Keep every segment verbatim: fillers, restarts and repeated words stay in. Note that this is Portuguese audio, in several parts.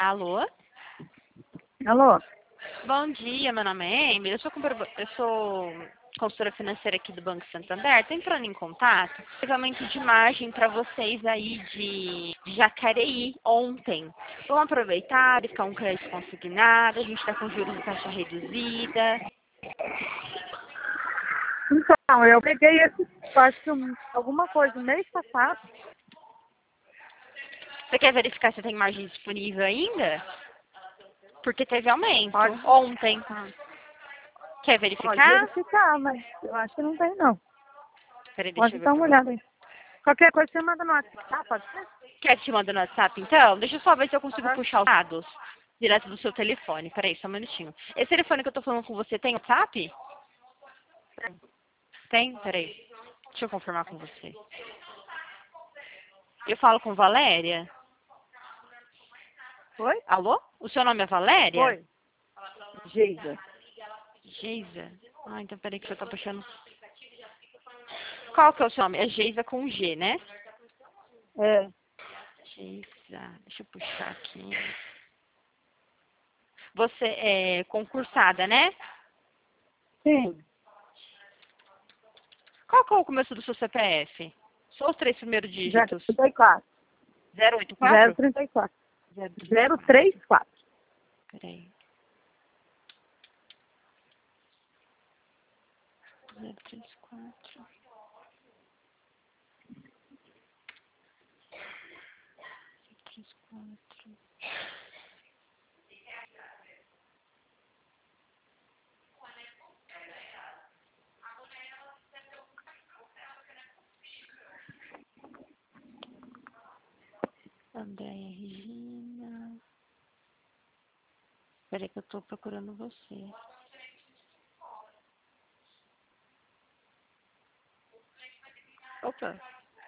Alô? Alô? Bom dia, meu nome é Emily, eu sou, compro- eu sou consultora financeira aqui do Banco Santander. Estou entrando em contato, pagamento de margem para vocês aí de de Jacareí ontem. Vamos aproveitar e ficar um crédito consignado, a gente está com juros de taxa reduzida. Então, eu peguei esse, acho que um- alguma coisa no mês passado. Você quer verificar se tem margem disponível ainda? Porque teve aumento Pode, ontem. ah, Quer pode verificar? verificar, mas eu acho que não tem, não. Peraí, deixa Pode eu ver dar pra uma você. olhada aí. Qualquer coisa você manda no WhatsApp, pode ser? Quer que te mande no WhatsApp, então? Deixa eu só ver se eu consigo Aham. puxar os dados direto do seu telefone. Peraí, só um minutinho. Esse telefone que eu tô falando com você tem WhatsApp? Tem. Tem? Peraí. Deixa eu confirmar com você. Eu falo com Valéria? Foi? Alô? O seu nome é Valéria? Foi. Geisa. Geisa? Ah, então peraí que você tá puxando. Qual que é o seu nome? É Geisa com G, né? É. Geisa. Deixa eu puxar aqui. Você é concursada, né? Sim. Qual que é o começo do seu C P F? Só os três primeiros dígitos. zero trinta e quatro. zero oito zero quatro? trinta e quatro. zero trinta e zero quatro. trinta e quatro. Peraí. zero três quatro. zero três quatro. Andréia Regina. Peraí que eu tô procurando você. Opa.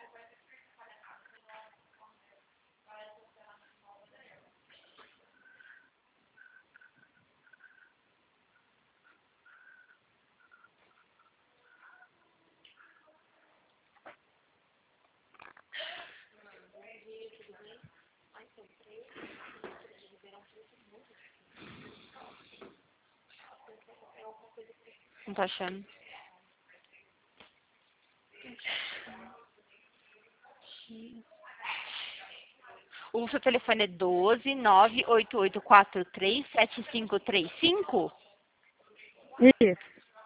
Não tá achando. O seu telefone é doze nove oito oito quatro três sete cinco três cinco? Isso.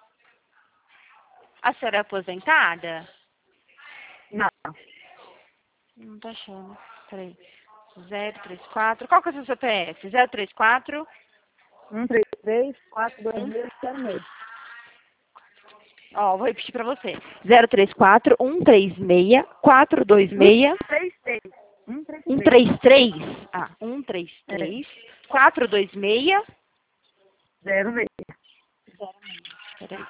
A senhora é aposentada? Não. Não tá achando. Peraí. zero três quatro. Qual que é o seu C P F? zero três quatro. um três três, quatro dois um. seis, zero seis. Ó, vou repetir pra você. zero três quatro um três seis quatro dois seis três três. um três um três. três três. Ah, um três É. três quatro dois seis. zero seis. Peraí.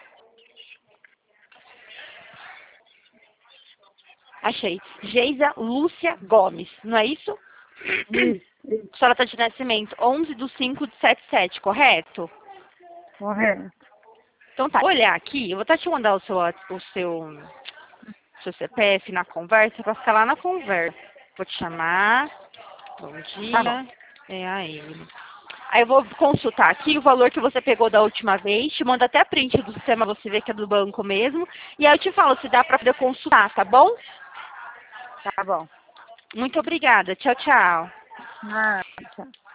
Achei. Geisa Lúcia Gomes, não é isso? Isso. Isso. A senhora tá de nascimento onze de cinco de setenta e sete, correto? Correto. Então tá. Vou olhar aqui, eu vou até te mandar o seu, o seu, seu C P F na conversa, pra ficar lá na conversa. Vou te chamar. Bom Tá bom. dia. É a Emily. Aí eu vou consultar aqui o valor que você pegou da última vez, te mando até print do sistema, você vê que é do banco mesmo. E aí eu te falo se dá pra poder consultar, tá bom? Tá bom. Muito obrigada. Tchau, tchau. Ah, tchau.